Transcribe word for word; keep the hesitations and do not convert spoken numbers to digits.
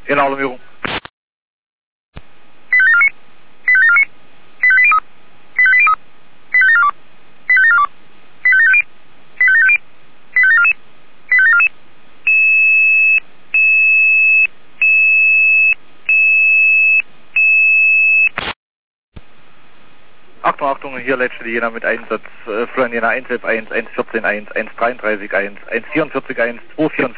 In Alarmierung. Achtung, Achtung, hier letzte Jena mit Einsatz, äh, Florian Jena eins elf eins, eins vierzehn eins, eins dreiunddreißig eins, eins vierundvierzig eins, zwei vierundvierzig